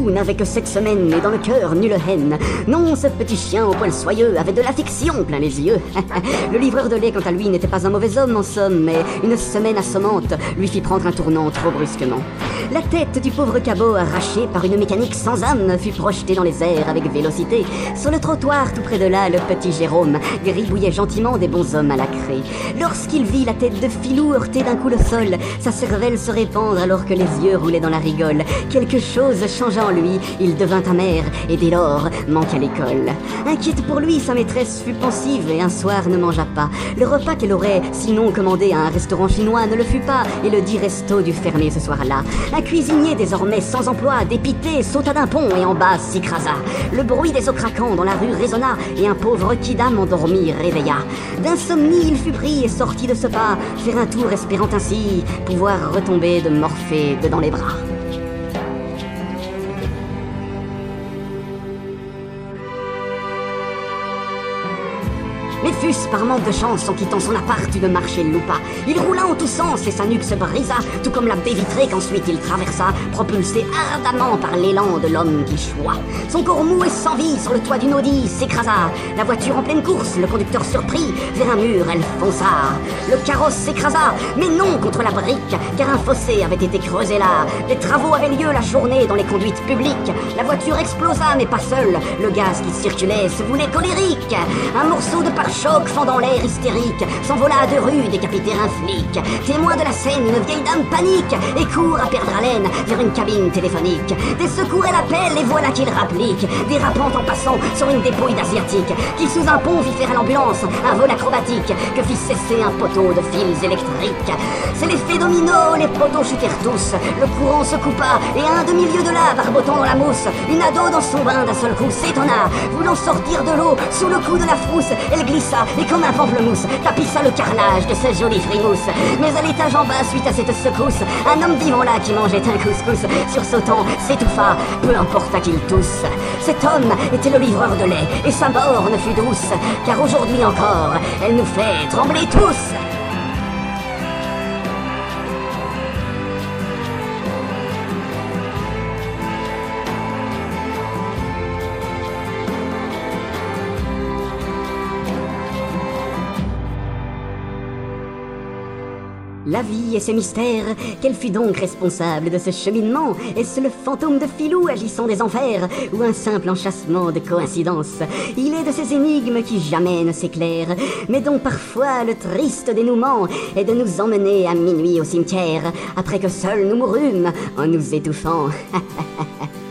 Filou n'avait que 7 semaines et dans le cœur nulle haine. Non, ce petit chien au poil soyeux avait de l'affection plein les yeux. Le livreur de lait, quant à lui, n'était pas un mauvais homme en somme, mais une semaine assommante lui fit prendre un tournant trop brusquement. La tête du pauvre cabot, arrachée par une mécanique sans âme, fut projetée dans les airs avec vélocité. Sur le trottoir, tout près de là, le petit Jérôme gribouillait gentiment des bonshommes à la craie. Lorsqu'il vit la tête de Filou heurter d'un coup le sol, sa cervelle se répandre alors que les yeux roulaient dans la rigole. Quelque chose changea en lui, il devint amer et dès lors manqua l'école. Inquiète pour lui, sa maîtresse fut pensive et un soir ne mangea pas. Le repas qu'elle aurait sinon commandé à un restaurant chinois ne le fut pas et le dit resto dut fermer ce soir-là. Un cuisinier désormais sans emploi, dépité, sauta d'un pont et en bas s'écrasa. Le bruit des os craquants dans la rue résonna et un pauvre kidam endormi réveilla. D'insomnie il fut pris et sortit de ce pas, faire un tour espérant ainsi pouvoir retomber de Morphée dedans les bras. Mais fût-ce par manque de chance en quittant son appart une marche et loupa. Il roula en tous sens et sa nuque se brisa, tout comme la baie vitrée qu'ensuite il traversa, propulsé ardemment par l'élan de l'homme qui choit. Son corps mou et sans vie sur le toit d'une Audi s'écrasa. La voiture en pleine course, le conducteur surpris, vers un mur elle fonça. Le carrosse s'écrasa, mais non contre la brique, car un fossé avait été creusé là. Des travaux avaient lieu la journée dans les conduites publiques. La voiture explosa, mais pas seule. Le gaz qui circulait se voulait colérique. Un morceau de pare-choc fendant l'air hystérique s'envola à 2 rues, décapiter un flic. Témoin de la scène, une vieille dame panique et court à perdre haleine vers une cabine téléphonique. Des secours elle appelle et voilà qu'il rapplique, dérapant en passant sur une dépouille d'asiatique qui sous un pont fit faire à l'ambulance un vol acrobatique que fit cesser un poteau de fils électriques. C'est l'effet domino, les poteaux chutèrent tous, le courant se coupa et à un demi-lieu de là, barbotant dans la mousse, une ado dans son bain d'un seul coup s'étonna, voulant sortir de l'eau sous le coup de la frousse, elle glissa et comme un pamplemousse tapissa le carrelage de cette jolie frimousse. Mais à l'étage en bas, suite à cette secousse, un homme vivant là qui mangeait un couscous sursautant s'étouffa, peu importe à qui il tousse. Cet homme était le livreur de lait et sa mort ne fut douce, car aujourd'hui encore elle nous fait trembler tous. La vie et ses mystères, quel fut donc responsable de ce cheminement? Est-ce le fantôme de Filou agissant des enfers, ou un simple enchâssement de coïncidence? Il est de ces énigmes qui jamais ne s'éclairent, mais dont parfois le triste dénouement est de nous emmener à minuit au cimetière, après que seuls nous mourûmes en nous étouffant.